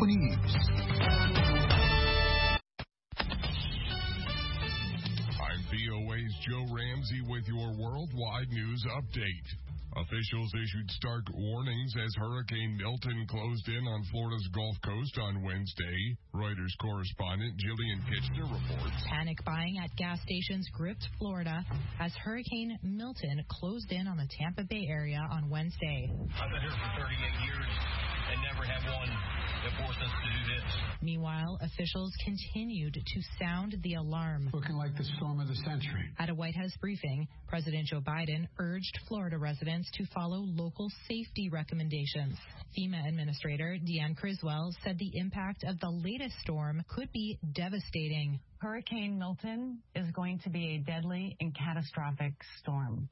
News. I'm VOA's Joe Ramsey with your worldwide news update. Officials issued stark warnings as Hurricane Milton closed in on Florida's Gulf Coast on Wednesday. Reuters correspondent Jillian Kitchener reports. Panic buying at gas stations gripped Florida as Hurricane Milton closed in on the Tampa Bay area on Wednesday. I've been here for 38 years and never had one that forced us to do this. Meanwhile, officials continued to sound the alarm. Looking like the storm of the century. At a White House briefing, President Joe Biden urged Florida residents to follow local safety recommendations. FEMA Administrator Deanne Criswell said the impact of the latest storm could be devastating. Hurricane Milton is going to be a deadly and catastrophic storm.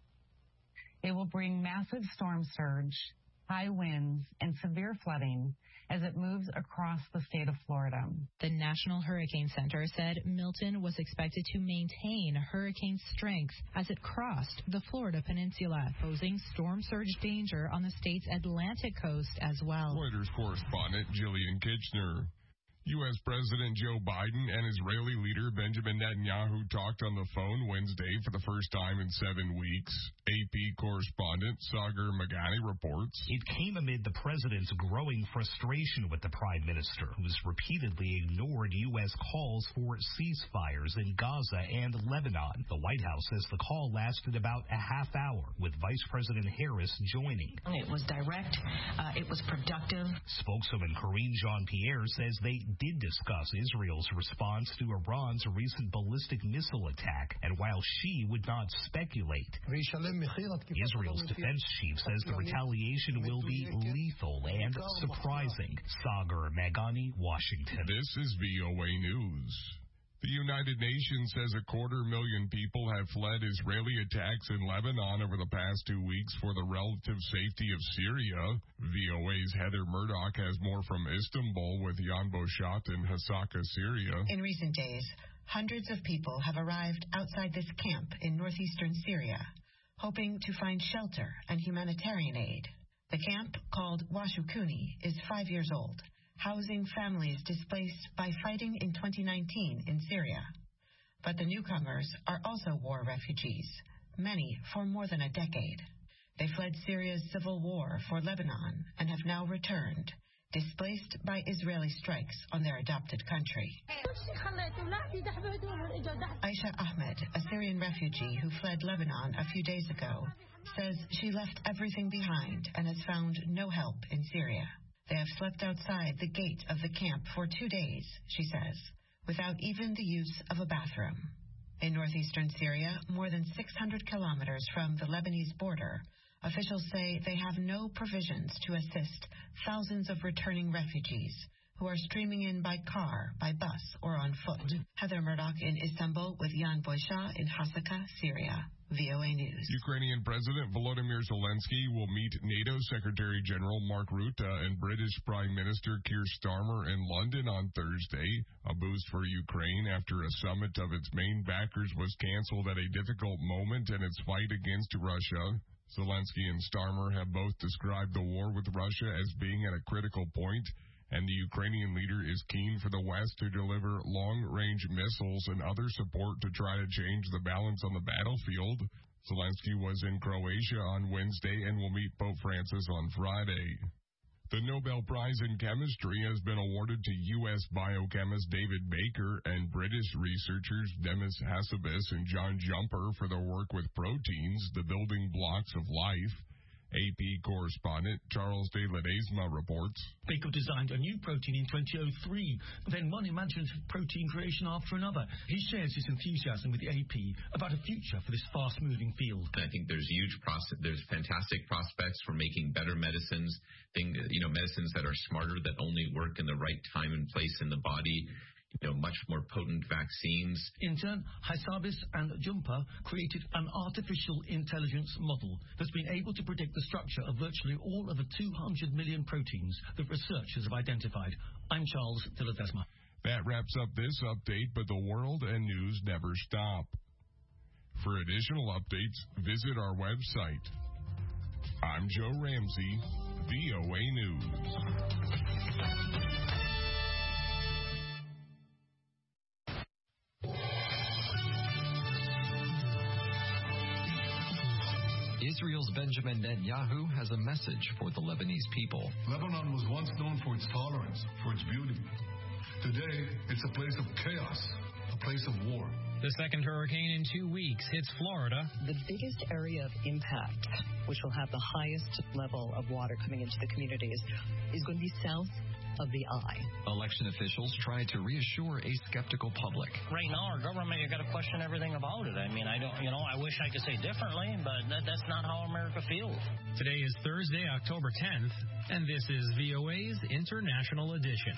It will bring massive storm surge, high winds, and severe flooding as it moves across the state of Florida. The National Hurricane Center said Milton was expected to maintain hurricane strength as it crossed the Florida peninsula, posing storm surge danger on the state's Atlantic coast as well. Reuters correspondent Jillian Kitchener. U.S. President Joe Biden and Israeli leader Benjamin Netanyahu talked on the phone Wednesday for the first time in 7 weeks. AP correspondent Sagar Meghani reports. It came amid the president's growing frustration with the prime minister, who has repeatedly ignored U.S. calls for ceasefires in Gaza and Lebanon. The White House says the call lasted about a half hour, with Vice President Harris joining. It was direct. It was productive. Spokeswoman Karine Jean-Pierre says they did discuss Israel's response to Iran's recent ballistic missile attack, and while she would not speculate, Israel's defense chief says the retaliation will be lethal and surprising. Sagar Meghani, Washington. This is VOA News. The United Nations says 250,000 people have fled Israeli attacks in Lebanon over the past 2 weeks for the relative safety of Syria. VOA's Heather Murdoch has more from Istanbul with Jan Boshat in Hasaka, Syria. In recent days, hundreds of people have arrived outside this camp in northeastern Syria, hoping to find shelter and humanitarian aid. The camp, called Washukuni, is 5 years old, housing families displaced by fighting in 2019 in Syria. But the newcomers are also war refugees, many for more than a decade. They fled Syria's civil war for Lebanon and have now returned, displaced by Israeli strikes on their adopted country. Aisha Ahmed, a Syrian refugee who fled Lebanon a few days ago, says she left everything behind and has found no help in Syria. They have slept outside the gate of the camp for 2 days, she says, without even the use of a bathroom. In northeastern Syria, more than 600 kilometers from the Lebanese border, officials say they have no provisions to assist thousands of returning refugees who are streaming in by car, by bus, or on foot. Heather Murdoch in Istanbul with Jan Boysha in Hasaka, Syria. VOA News. Ukrainian President Volodymyr Zelensky will meet NATO Secretary General Mark Rutte and British Prime Minister Keir Starmer in London on Thursday, a boost for Ukraine after a summit of its main backers was canceled at a difficult moment in its fight against Russia. Zelensky and Starmer have both described the war with Russia as being at a critical point, and the Ukrainian leader is keen for the West to deliver long-range missiles and other support to try to change the balance on the battlefield. Zelensky was in Croatia on Wednesday and will meet Pope Francis on Friday. The Nobel Prize in Chemistry has been awarded to U.S. biochemist David Baker and British researchers Demis Hassabis and John Jumper for their work with proteins, the building blocks of life. AP correspondent Charles de Ledesma reports. Baker designed a new protein in 2003, then one imagined protein creation after another. He shares his enthusiasm with the AP about a future for this fast-moving field. I think there's there's fantastic prospects for making better medicines, medicines that are smarter, that only work in the right time and place in the body. Much more potent vaccines. In turn, Hassabis and Jumper created an artificial intelligence model that's been able to predict the structure of virtually all of the 200 million proteins that researchers have identified. I'm Charles de Ledesma. That wraps up this update, but the world and news never stop. For additional updates, visit our website. I'm Joe Ramsey, VOA News. Israel's Benjamin Netanyahu has a message for the Lebanese people. Lebanon was once known for its tolerance, for its beauty. Today, it's a place of chaos, a place of war. The second hurricane in 2 weeks hits Florida. The biggest area of impact, which will have the highest level of water coming into the communities, is going to be south of the eye. Election officials try to reassure a skeptical public. Right now, our government, you got to question everything about it. I mean, I wish I could say differently, but that's not how America feels. Today is Thursday, October 10th, and this is VOA's International Edition.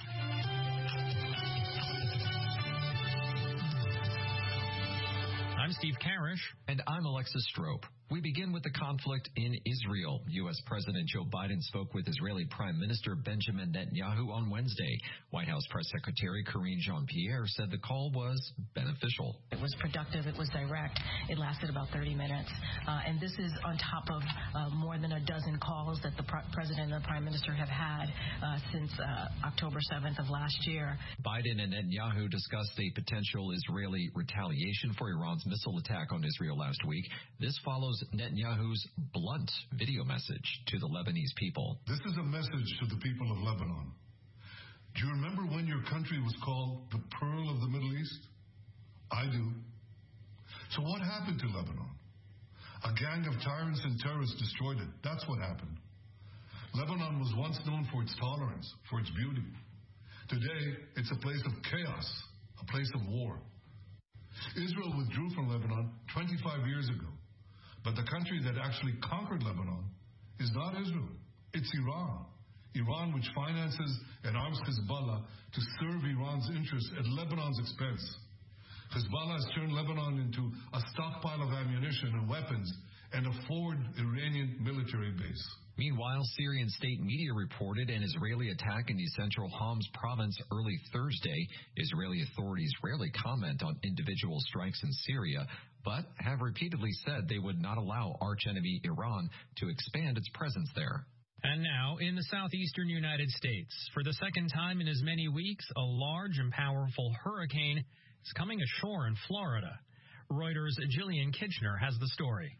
I'm Steve Karish. And I'm Alexis Strope. We begin with the conflict in Israel. U.S. President Joe Biden spoke with Israeli Prime Minister Benjamin Netanyahu on Wednesday. White House Press Secretary Karine Jean-Pierre said the call was beneficial. It was productive. It was direct. It lasted about 30 minutes. And this is on top of more than a dozen calls that the President and the Prime Minister have had since October 7th of last year. Biden and Netanyahu discussed a potential Israeli retaliation for Iran's missile attack on Israel last week. This follows Netanyahu's blunt video message to the Lebanese people. This is a message to the people of Lebanon. Do you remember when your country was called the Pearl of the Middle East? I do. So what happened to Lebanon? A gang of tyrants and terrorists destroyed it. That's what happened. Lebanon was once known for its tolerance, for its beauty. Today, it's a place of chaos, a place of war. Israel withdrew from Lebanon 25 years ago. But the country that actually conquered Lebanon is not Israel. It's Iran. Iran, which finances and arms Hezbollah to serve Iran's interests at Lebanon's expense. Hezbollah has turned Lebanon into a stockpile of ammunition and weapons and a forward Iranian military base. Meanwhile, Syrian state media reported an Israeli attack in the central Homs province early Thursday. Israeli authorities rarely comment on individual strikes in Syria, but have repeatedly said they would not allow archenemy Iran to expand its presence there. And now, in the southeastern United States, for the second time in as many weeks, a large and powerful hurricane is coming ashore in Florida. Reuters' Jillian Kitchener has the story.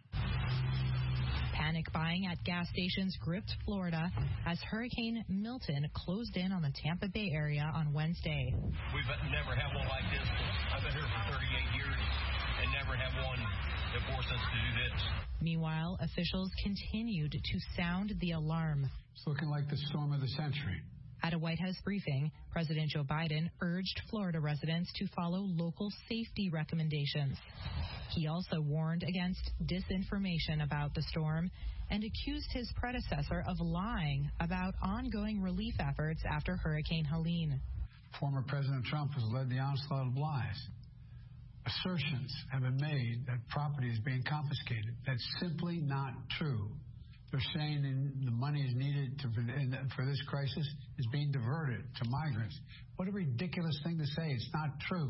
Panic buying at gas stations gripped Florida as Hurricane Milton closed in on the Tampa Bay area on Wednesday. We've never had one like this. I've been here for 38 years and never had one that forced us to do this. Meanwhile, officials continued to sound the alarm. It's looking like the storm of the century. At a White House briefing, President Joe Biden urged Florida residents to follow local safety recommendations. He also warned against disinformation about the storm and accused his predecessor of lying about ongoing relief efforts after Hurricane Helene. Former President Trump has led the onslaught of lies. Assertions have been made that property is being confiscated. That's simply not true. They're saying the money is needed for this crisis is being diverted to migrants. What a ridiculous thing to say. It's not true.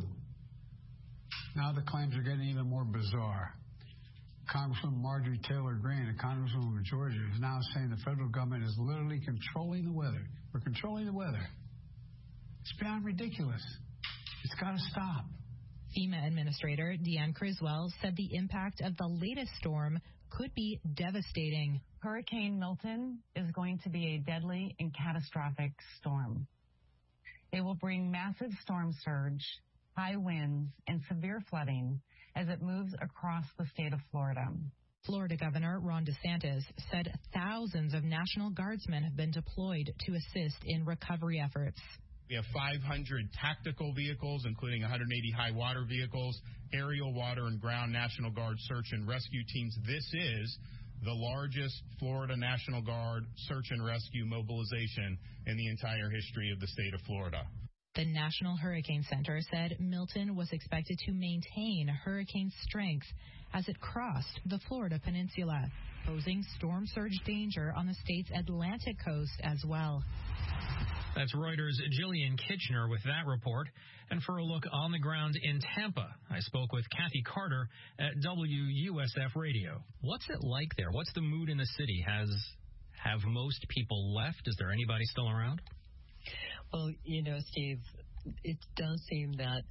Now the claims are getting even more bizarre. Congresswoman Marjorie Taylor Greene, a congresswoman from Georgia, is now saying the federal government is literally controlling the weather. We're controlling the weather. It's beyond ridiculous. It's got to stop. FEMA Administrator Deanne Criswell said the impact of the latest storm could be devastating. Hurricane Milton is going to be a deadly and catastrophic storm. It will bring massive storm surge, high winds, and severe flooding as it moves across the state of Florida. Florida Governor Ron DeSantis said thousands of National Guardsmen have been deployed to assist in recovery efforts. We have 500 tactical vehicles, including 180 high water vehicles, aerial, water, and ground National Guard search and rescue teams. This is the largest Florida National Guard search and rescue mobilization in the entire history of the state of Florida. The National Hurricane Center said Milton was expected to maintain hurricane strength as it crossed the Florida Peninsula, posing storm surge danger on the state's Atlantic coast as well. That's Reuters' Jillian Kitchener with that report. And for a look on the ground in Tampa, I spoke with Kathy Carter at WUSF Radio. What's it like there? What's the mood in the city? Have most people left? Is there anybody still around? Well, Steve, it does seem that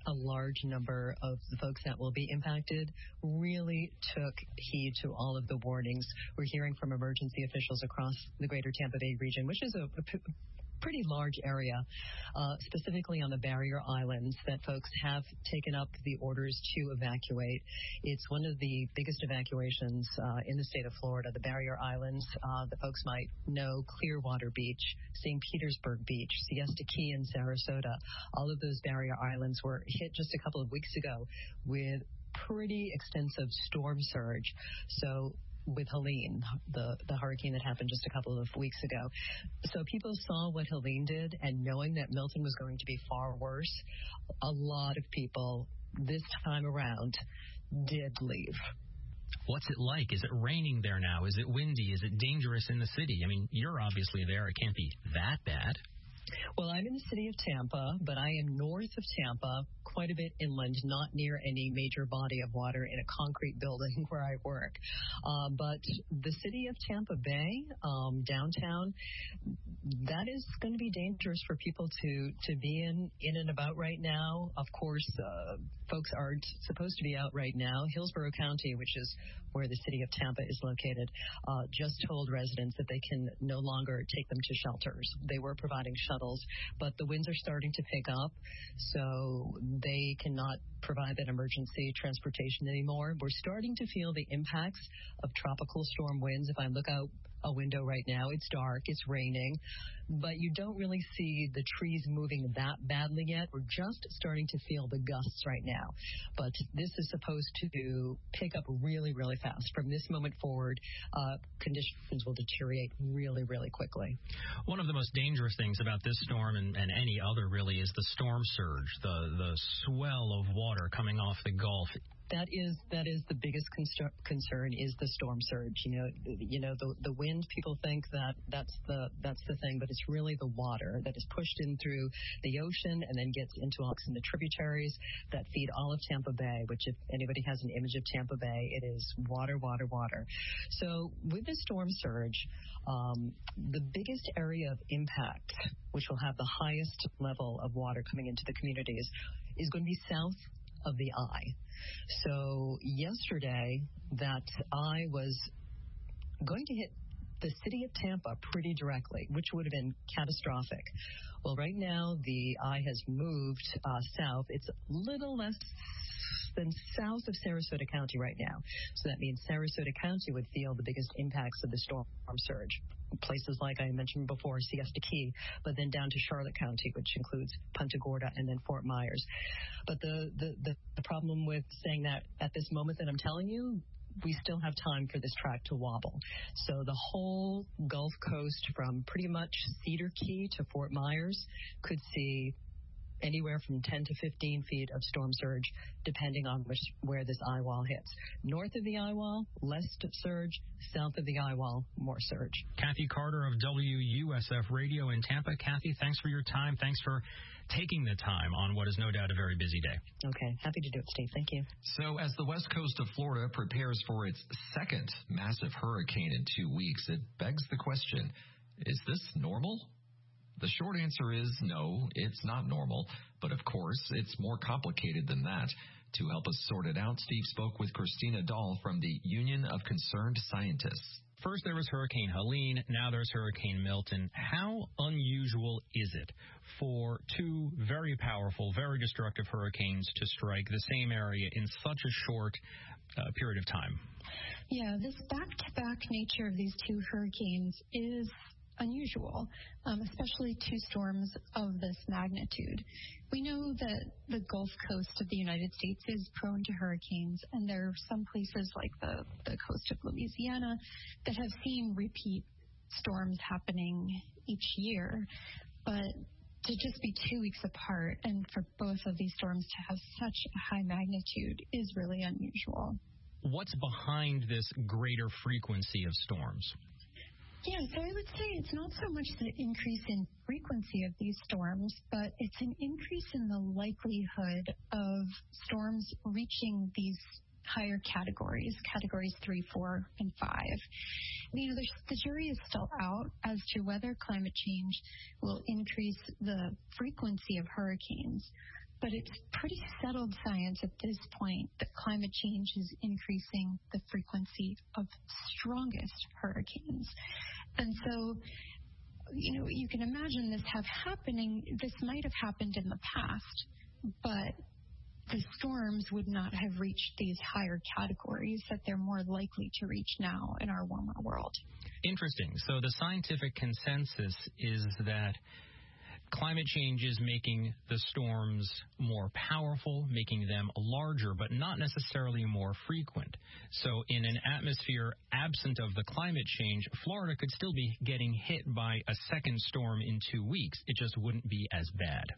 a large number of the folks that will be impacted really took heed to all of the warnings we're hearing from emergency officials across the greater Tampa Bay region, which is a pretty large area, specifically on the barrier islands, that folks have taken up the orders to evacuate. It's one of the biggest evacuations in the state of Florida, the barrier islands. The folks might know Clearwater Beach, St. Petersburg Beach, Siesta Key, and Sarasota. All of those barrier islands were hit just a couple of weeks ago with pretty extensive storm surge. So with Helene, the hurricane that happened just a couple of weeks ago. So people saw what Helene did, and knowing that Milton was going to be far worse, a lot of people this time around did leave. What's it like? Is it raining there now? Is it windy? Is it dangerous in the city? I mean, you're obviously there. It can't be that bad. Well, I'm in the city of Tampa, but I am north of Tampa, quite a bit inland, not near any major body of water in a concrete building where I work. But the city of Tampa Bay, downtown, that is going to be dangerous for people to be in and about right now. Of course, folks aren't supposed to be out right now. Hillsborough County, which is where the city of Tampa is located, just told residents that they can no longer take them to shelters. They were providing shuttles, but the winds are starting to pick up, so they cannot provide that emergency transportation anymore. We're starting to feel the impacts of tropical storm winds. If I look out a window right now, it's dark, it's raining, but you don't really see the trees moving that badly yet. We're just starting to feel the gusts right now, but this is supposed to pick up really, really fast. From this moment forward, conditions will deteriorate really, really quickly. One of the most dangerous things about this storm and any other really is the storm surge, the swell of water coming off the Gulf. That is the biggest concern is the storm surge. The wind. People think that's the thing, but it's really the water that is pushed in through the ocean and then gets into the tributaries that feed all of Tampa Bay. Which, if anybody has an image of Tampa Bay, it is water, water, water. So with the storm surge, the biggest area of impact, which will have the highest level of water coming into the communities, is going to be south of the eye. So yesterday, that eye was going to hit the city of Tampa pretty directly, which would have been catastrophic. Well, right now, the eye has moved south. It's a little less than south of Sarasota County right now. So that means Sarasota County would feel the biggest impacts of the storm surge. Places like I mentioned before, Siesta Key, but then down to Charlotte County, which includes Punta Gorda and then Fort Myers. But the problem with saying that at this moment that I'm telling you, we still have time for this track to wobble. So the whole Gulf Coast from pretty much Cedar Key to Fort Myers could see anywhere from 10 to 15 feet of storm surge, depending on where this eye wall hits. North of the eye wall, less surge. South of the eye wall, more surge. Kathy Carter of WUSF Radio in Tampa. Kathy, thanks for your time. Thanks for taking the time on what is no doubt a very busy day. Okay, happy to do it, Steve. Thank you. So as the west coast of Florida prepares for its second massive hurricane in 2 weeks, it begs the question, is this normal? The short answer is no, it's not normal. But of course, it's more complicated than that. To help us sort it out, Steve spoke with Christina Dahl from the Union of Concerned Scientists. First there was Hurricane Helene, now there's Hurricane Milton. How unusual is it for two very powerful, very destructive hurricanes to strike the same area in such a short period of time? Yeah, this back-to-back nature of these two hurricanes is unusual, especially two storms of this magnitude. We know that the Gulf Coast of the United States is prone to hurricanes, and there are some places like the coast of Louisiana that have seen repeat storms happening each year. But to just be 2 weeks apart and for both of these storms to have such a high magnitude is really unusual. What's behind this greater frequency of storms? Yeah, so I would say it's not so much the increase in frequency of these storms, but it's an increase in the likelihood of storms reaching these higher categories 3, 4, and 5. The jury is still out as to whether climate change will increase the frequency of hurricanes. But it's pretty settled science at this point that climate change is increasing the frequency of strongest hurricanes. And so, you can imagine this might have happened in the past, but the storms would not have reached these higher categories that they're more likely to reach now in our warmer world. Interesting. So the scientific consensus is that climate change is making the storms more powerful, making them larger, but not necessarily more frequent. So in an atmosphere absent of the climate change, Florida could still be getting hit by a second storm in 2 weeks. It just wouldn't be as bad.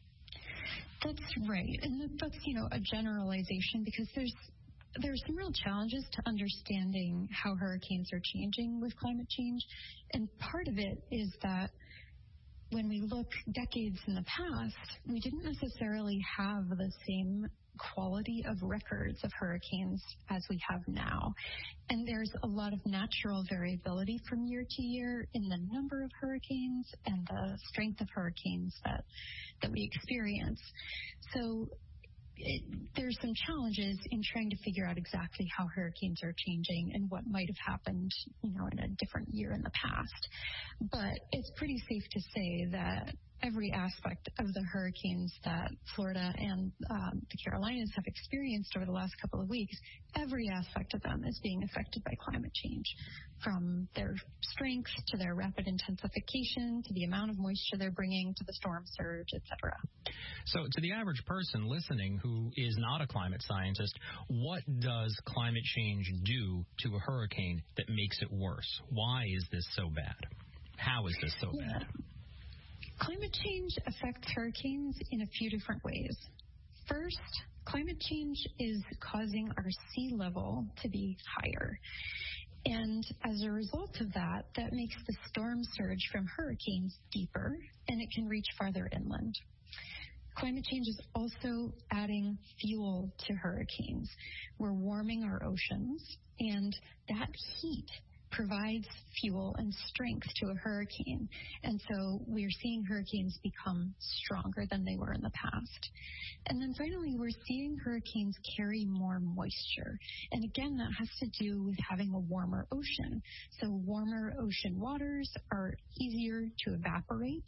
That's right. And that's, a generalization, because there's some real challenges to understanding how hurricanes are changing with climate change. And part of it is that when we look decades in the past, we didn't necessarily have the same quality of records of hurricanes as we have now. And there's a lot of natural variability from year to year in the number of hurricanes and the strength of hurricanes that we experience. So there's some challenges in trying to figure out exactly how hurricanes are changing and what might have happened, in a different year in the past. But it's pretty safe to say that every aspect of the hurricanes that Florida and the Carolinas have experienced over the last couple of weeks, every aspect of them is being affected by climate change, from their strength to their rapid intensification to the amount of moisture they're bringing to the storm surge, etc. So to the average person listening who is not a climate scientist, what does climate change do to a hurricane that makes it worse? Why is this so bad? How is this so bad? Climate change affects hurricanes in a few different ways. First, climate change is causing our sea level to be higher. And as a result of that makes the storm surge from hurricanes deeper, and it can reach farther inland. Climate change is also adding fuel to hurricanes. We're warming our oceans, and that heat provides fuel and strength to a hurricane. And so we're seeing hurricanes become stronger than they were in the past. And then finally, we're seeing hurricanes carry more moisture. And again, that has to do with having a warmer ocean. So warmer ocean waters are easier to evaporate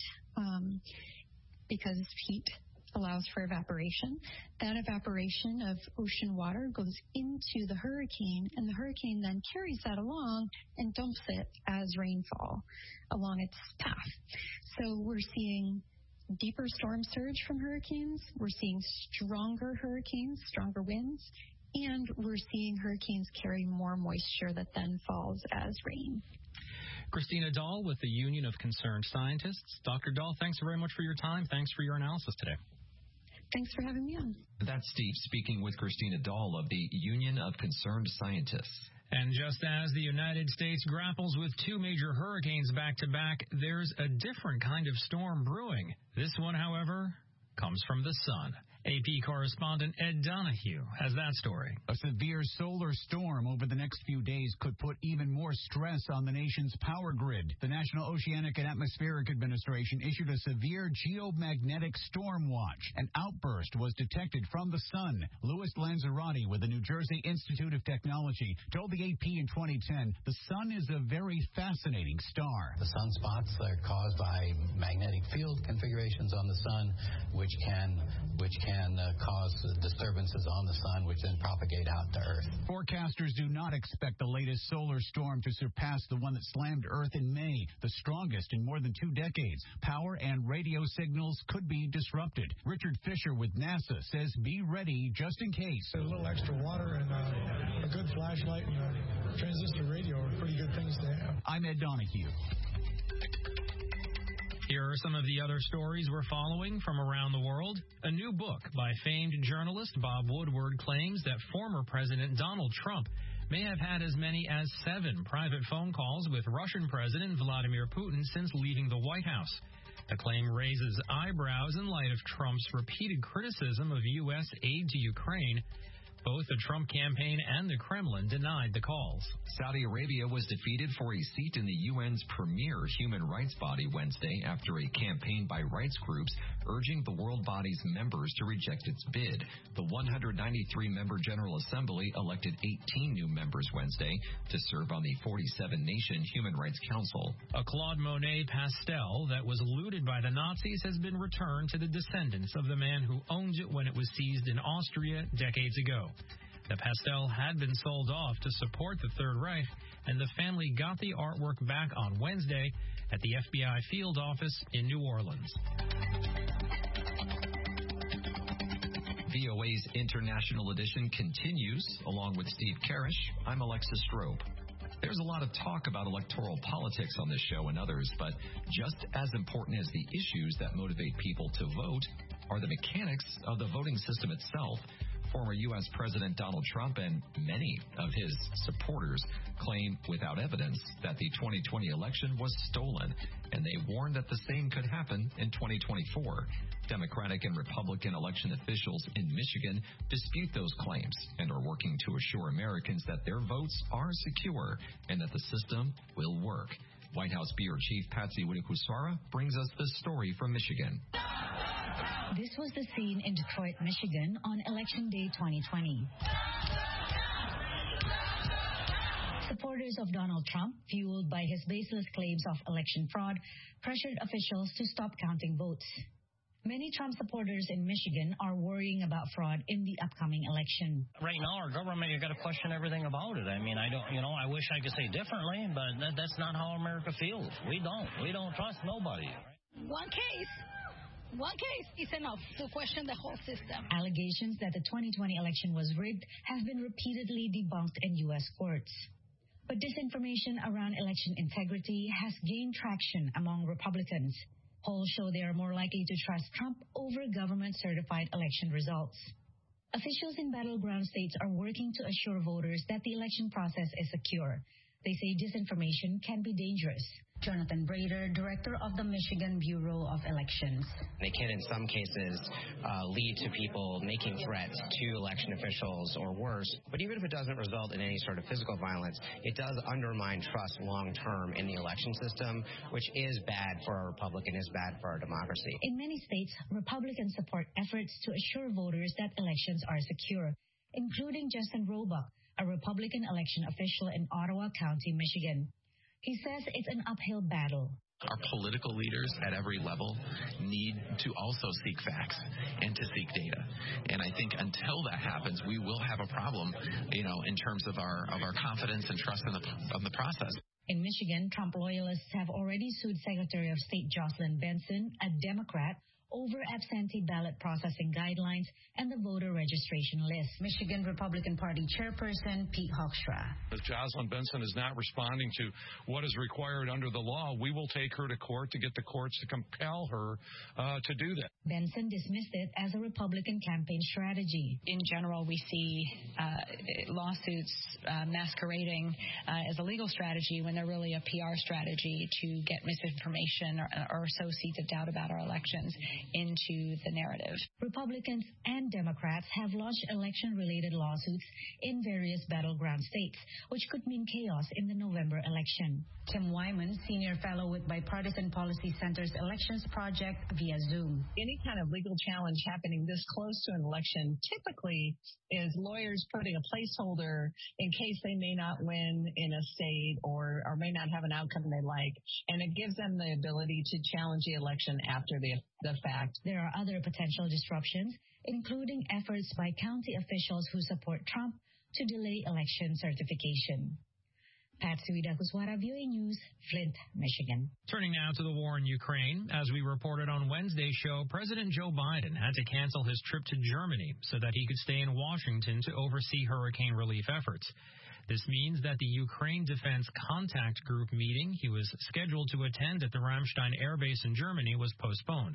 because heat allows for evaporation. That evaporation of ocean water goes into the hurricane, and the hurricane then carries that along and dumps it as rainfall along its path. So we're seeing deeper storm surge from hurricanes, we're seeing stronger hurricanes, stronger winds, and we're seeing hurricanes carry more moisture that then falls as rain. Christina Dahl with the Union of Concerned Scientists. Dr. Dahl, thanks very much for your time. Thanks for your analysis today. Thanks for having me on. That's Steve speaking with Christina Dahl of the Union of Concerned Scientists. And just as the United States grapples with two major hurricanes back-to-back, there's a different kind of storm brewing. This one, however, comes from the sun. AP correspondent Ed Donahue has that story. A severe solar storm over the next few days could put even more stress on the nation's power grid. The National Oceanic and Atmospheric Administration issued a severe geomagnetic storm watch. An outburst was detected from the sun. Louis Lanzarotti with the New Jersey Institute of Technology told the AP in 2010 the sun is a very fascinating star. The sunspots are caused by magnetic field configurations on the sun, which can cause disturbances on the sun, which then propagate out to Earth. Forecasters do not expect the latest solar storm to surpass the one that slammed Earth in May, the strongest in more than 2 decades. Power and radio signals could be disrupted. Richard Fisher with NASA says be ready just in case. A little extra water and a good flashlight and a transistor radio are pretty good things to have. I'm Ed Donahue. Here are some of the other stories we're following from around the world. A new book by famed journalist Bob Woodward claims that former President Donald Trump may have had as many as 7 private phone calls with Russian President Vladimir Putin since leaving the White House. The claim raises eyebrows in light of Trump's repeated criticism of U.S. aid to Ukraine. Both the Trump campaign and the Kremlin denied the calls. Saudi Arabia was defeated for a seat in the UN's premier human rights body Wednesday after a campaign by rights groups urging the world body's members to reject its bid. The 193-member General Assembly elected 18 new members Wednesday to serve on the 47-nation Human Rights Council. A Claude Monet pastel that was looted by the Nazis has been returned to the descendants of the man who owned it when it was seized in Austria decades ago. The pastel had been sold off to support the Third Reich, and the family got the artwork back on Wednesday at the FBI field office in New Orleans. VOA's International Edition continues. Along with Steve Karish, I'm Alexis Strobe. There's a lot of talk about electoral politics on this show and others, but just as important as the issues that motivate people to vote are the mechanics of the voting system itself. Former U.S. President Donald Trump and many of his supporters claim without evidence that the 2020 election was stolen, and they warn that the same could happen in 2024. Democratic and Republican election officials in Michigan dispute those claims and are working to assure Americans that their votes are secure and that the system will work. White House Bureau Chief Patsy Widakuswara brings us this story from Michigan. This was the scene in Detroit, Michigan on Election Day 2020. Supporters of Donald Trump, fueled by his baseless claims of election fraud, pressured officials to stop counting votes. Many Trump supporters in Michigan are worrying about fraud in the upcoming election. Right now, our government, you got to question everything about it. I mean, I wish I could say differently, but that's not how America feels. We don't trust nobody. One case is enough to question the whole system. Allegations that the 2020 election was rigged have been repeatedly debunked in U.S. courts. But disinformation around election integrity has gained traction among Republicans. Polls show they are more likely to trust Trump over government-certified election results. Officials in battleground states are working to assure voters that the election process is secure. They say disinformation can be dangerous. Jonathan Brader, director of the Michigan Bureau of Elections. They can, in some cases, lead to people making threats to election officials or worse. But even if it doesn't result in any sort of physical violence, it does undermine trust long-term in the election system, which is bad for our republic and is bad for our democracy. In many states, Republicans support efforts to assure voters that elections are secure, including Justin Roebuck, a Republican election official in Ottawa County, Michigan. He says it's an uphill battle. Our political leaders at every level need to also seek facts and to seek data. And I think until that happens, we will have a problem, in terms of our confidence and trust in the process. In Michigan, Trump loyalists have already sued Secretary of State Jocelyn Benson, a Democrat, over absentee ballot processing guidelines and the voter registration list. Michigan Republican Party Chairperson Pete Hoekstra. If Jocelyn Benson is not responding to what is required under the law, we will take her to court to get the courts to compel her to do that. Benson dismissed it as a Republican campaign strategy. In general, we see lawsuits masquerading as a legal strategy when they're really a PR strategy to get misinformation or sow seeds of doubt about our elections into the narrative. Republicans and Democrats have launched election-related lawsuits in various battleground states, which could mean chaos in the November election. Tim Wyman, senior fellow with Bipartisan Policy Center's Elections Project via Zoom. Any kind of legal challenge happening this close to an election typically is lawyers putting a placeholder in case they may not win in a state or may not have an outcome they like, and it gives them the ability to challenge the election after the fact. There are other potential disruptions, including efforts by county officials who support Trump to delay election certification. Patsy Widakuswara, VOA News, Flint, Michigan. Turning now to the war in Ukraine. As we reported on Wednesday's show, President Joe Biden had to cancel his trip to Germany so that he could stay in Washington to oversee hurricane relief efforts. This means that the Ukraine Defense Contact Group meeting he was scheduled to attend at the Ramstein Air Base in Germany was postponed.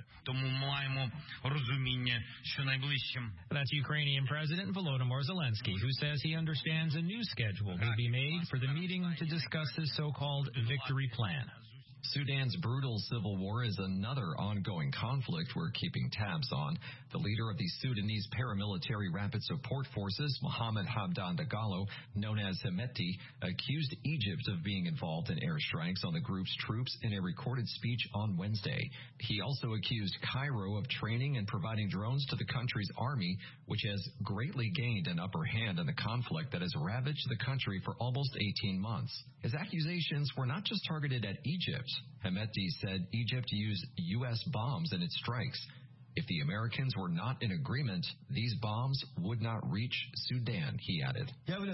That's Ukrainian President Volodymyr Zelensky, who says he understands a new schedule will be made for the meeting to discuss his so-called victory plan. Sudan's brutal civil war is another ongoing conflict we're keeping tabs on. The leader of the Sudanese paramilitary rapid support forces, Mohammed Hamdan Dagalo, known as Hemeti, accused Egypt of being involved in airstrikes on the group's troops in a recorded speech on Wednesday. He also accused Cairo of training and providing drones to the country's army, which has greatly gained an upper hand in the conflict that has ravaged the country for almost 18 months. His accusations were not just targeted at Egypt. Hemeti said Egypt used U.S. bombs in its strikes. If the Americans were not in agreement, these bombs would not reach Sudan, he added.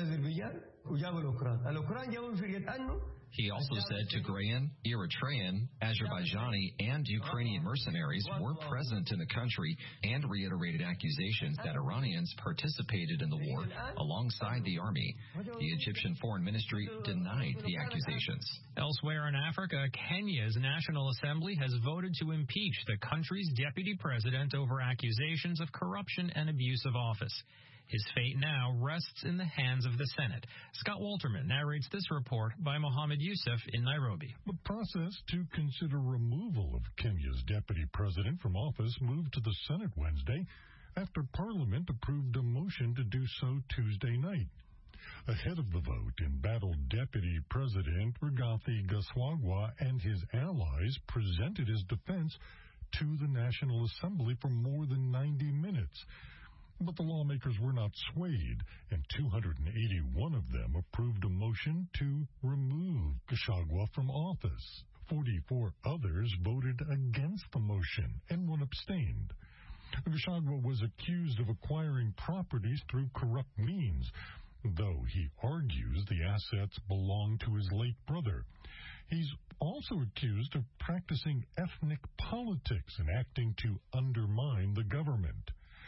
He also said Tigrayan, Eritrean, Azerbaijani, and Ukrainian mercenaries were present in the country and reiterated accusations that Iranians participated in the war alongside the army. The Egyptian Foreign Ministry denied the accusations. Elsewhere in Africa, Kenya's National Assembly has voted to impeach the country's deputy president over accusations of corruption and abuse of office. His fate now rests in the hands of the Senate. Scott Walterman narrates this report by Mohammed Yusuf in Nairobi. The process to consider removal of Kenya's deputy president from office moved to the Senate Wednesday after Parliament approved a motion to do so Tuesday night. Ahead of the vote, embattled Deputy President Rigathi Gachagua and his allies presented his defense to the National Assembly for more than 90 minutes. But the lawmakers were not swayed, and 281 of them approved a motion to remove Gachagua from office. 44 others voted against the motion, and one abstained. Gachagua was accused of acquiring properties through corrupt means, though he argues the assets belong to his late brother. He's also accused of practicing ethnic politics and acting to undermine the government.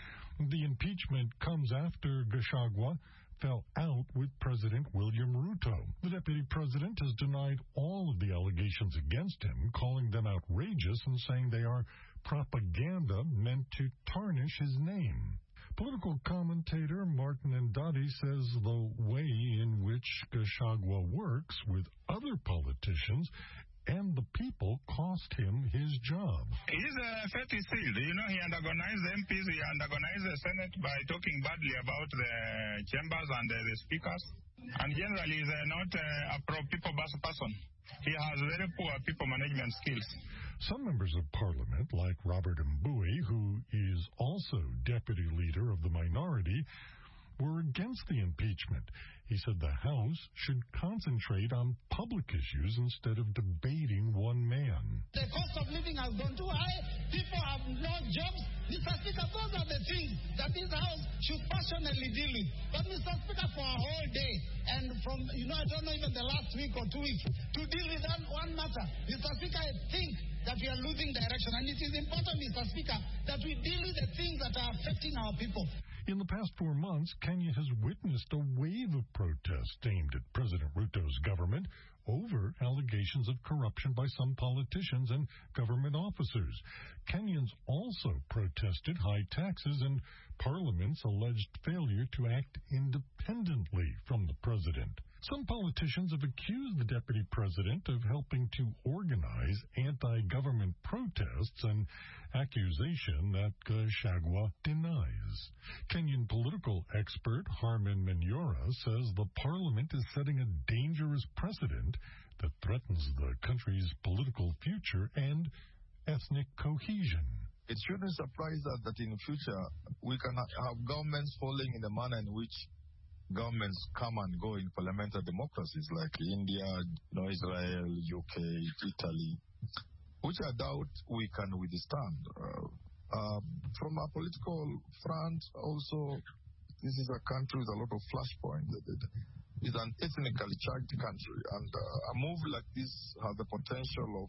The impeachment comes after Gachagua fell out with President William Ruto. The deputy president has denied all of the allegations against him, calling them outrageous and saying they are propaganda meant to tarnish his name. Political commentator Martin Ndadi says the way in which Gachagua works with other politicians and the people cost him his job. His fate is sealed. You know, he antagonized the MPs, he antagonized the Senate by talking badly about the chambers and the speakers. And generally, he's not a pro-people person. He has very poor people management skills. Some members of Parliament, like Robert Mbui, who is also deputy leader of the minority, were against the impeachment. He said the House should concentrate on public issues instead of debating one man. The cost of living has gone too high. People have no jobs. Mr. Speaker, those are the things that this House should passionately deal with. But Mr. Speaker, for a whole day, and from, I don't know, even the last week or 2 weeks, to deal with that one matter, Mr. Speaker, I think that we are losing direction. And it is important, Mr. Speaker, that we deal with the things that are affecting our people. In the past 4 months, Kenya has witnessed a wave of protests aimed at President Ruto's government over allegations of corruption by some politicians and government officers. Kenyans also protested high taxes and Parliament's alleged failure to act independently from the president. Some politicians have accused the deputy president of helping to organize anti-government protests, an accusation that Gachagua denies. Kenyan political expert Harman Menyora says the parliament is setting a dangerous precedent that threatens the country's political future and ethnic cohesion. It shouldn't surprise us that in the future we can have governments falling in the manner in which governments come and go in parliamentary democracies like India, Israel, UK, Italy, which I doubt we can withstand. From a political front, also, this is a country with a lot of flashpoints. It's an ethnically charged country, and a move like this has the potential of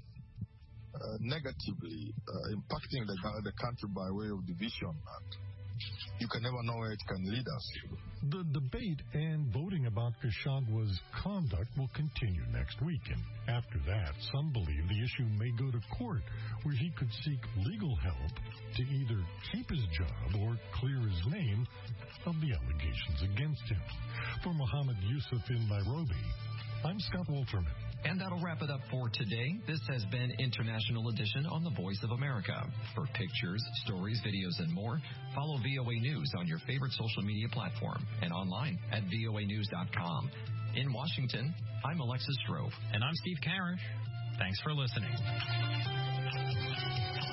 negatively impacting the country by way of division. And you can never know where it can lead us. The debate and voting about Gachagua's conduct will continue next week, and after that, some believe the issue may go to court, where he could seek legal help to either keep his job or clear his name of the allegations against him. For Mohammed Yusuf in Nairobi, I'm Scott Walterman. And that'll wrap it up for today. This has been International Edition on the Voice of America. For pictures, stories, videos, and more, follow VOA News on your favorite social media platform and online at voanews.com. In Washington, I'm Alexis Strove. And I'm Steve Karish. Thanks for listening.